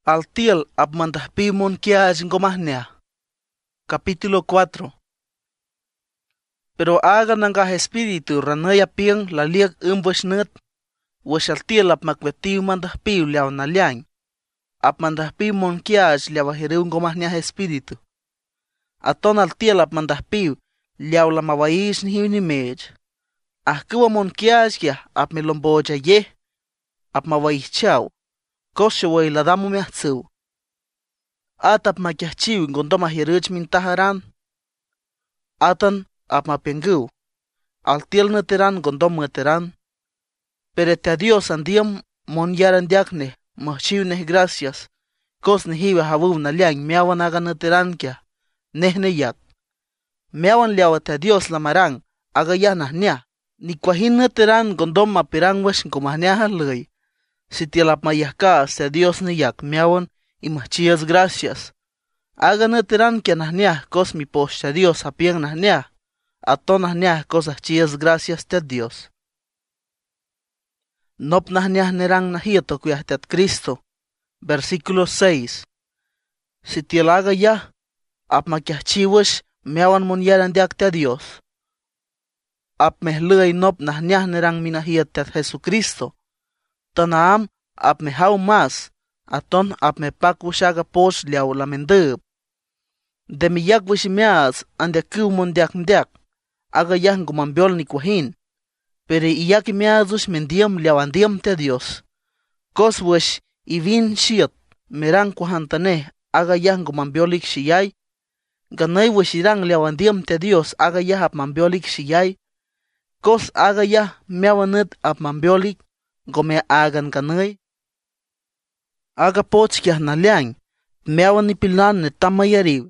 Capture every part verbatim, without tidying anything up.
Altiel apmandahpimon kiaj ngomahnia. Capítulo cuatro. Pero hagan nanga espíritu ranaya piang la liag umbweshnut, wash altiel apmakwetiu mandahpiu liaw na liang. Apmandahpimon kiaj liawahirew ngomahnia espíritu. Aton altiel apmandahpiu liaw la mawaish ni hiu ni mej. Ahkuwa mon kiaj kia apmelomboja ye, apmawaish chao. Koshaway la damu miahtsu. Atap makiachiw gondoma hiruch min taharan. Atan ap mapengu. Altiel neteran gondom neteran. Perete a Dios andiam mon yaran diakne, mahchiw neh gracias. Kos nehiwa hawu na liang miawan aga neteran kia. Nehne yak. Miawan liawate a Dios la marang, aga yanah nia. Ni kwahin neteran gondom mapirang wesh ngomahnia halay. Si tielap mayahka se Dios ni yak miawan y machias gracias. Haga neteran que nahniah cos mi posta Dios apiang nahniah. Aton nahniah cosas chias gracias te Dios. Nop nahniah nerang nahieto kuyahtet Cristo. Versículo seis. Si tielaga ya, ap makiachiwish miawan mon yaran diak te Dios. Ap mehlui nop nahniah nerang minahietet Jesucristo. Tanaam ap me hau mas, aton ap me pak wishaga posh liaw la mendub. De mi yak wishimias ande kiw mon diak ndiak, aga yang gumambiol ni kwahin. Pero iyak imias wish mendiam liaw andiam te Dios. Kos wish ivin shiot, merang kwahantane, aga yang gumambiolik shiyay. Ganay wish irang liaw andiam te Dios, aga yah ap mambiolik shiyay. Kos aga yah miawanit ap mambiolik. Gome agan kanay. Aga poch kia na liang, meawan ni pilan ne tamayariw.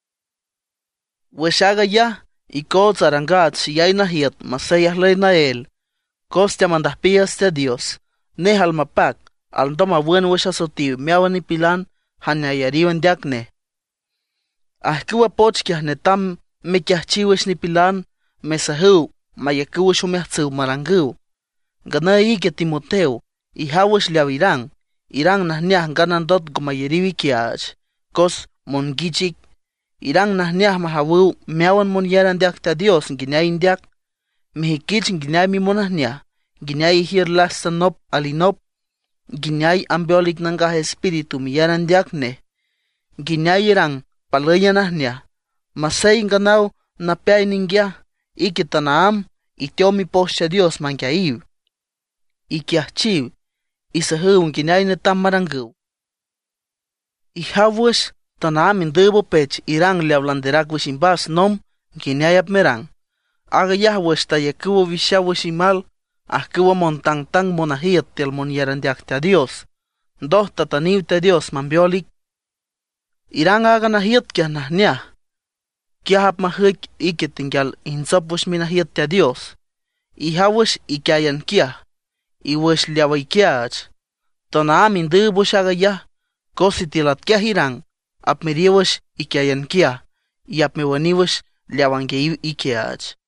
Wesh aga ya, iko zarangat siyay na hiat, masayah lay na el. Kos te mandahpiyas te Dios, ne halmapak, aldoma buen wesh asotiw, meawan ni pilan, hanyayariw en diakne. Ahkiwa poch kia ne tam, me kia chiwesh ni pilan, mesahiw, mayakiwesh umehtziw marangiw. Ganay que Timoteo, y hawish liaw irang, irang nahniah ganandot gumayeriwi kiaj, kos mon gichik, irang nahniah mahawu miawan mon yaran diak ta Dios, ginay indiak, mihikich ginay mi monahniah, ginay hir lastanop alinop, ginay ambiolik nanga espiritu mi yaran diak ne, ginay irang palaya nahniah, masay ganaw na piay ningya, ikitanaam, ityo mi posya Dios mangyaiw. Ikiachiw, isahiw ginay netam marangiw. Ihawish, tanaam indubo pech irang liablanderak wishimbas nom, ginay ap merang. Aga yahwish tayakuwa visha wishimal, ahkuwa montang tang monahiyat tel monyaran diak te Dios. Doh tataniw te Dios mambiolik. Irang aga nahiyat kia nahniah. Kia hap mahik ikitingyal insop wish minahiyat te Dios. Ihawish ikayan kia. Iwish liaway kiaj. Tanaam indubo shaga ya, kositilat kia hirang, ap meriwish ikayan kia, y ap mewaniwish liawange ikiaj.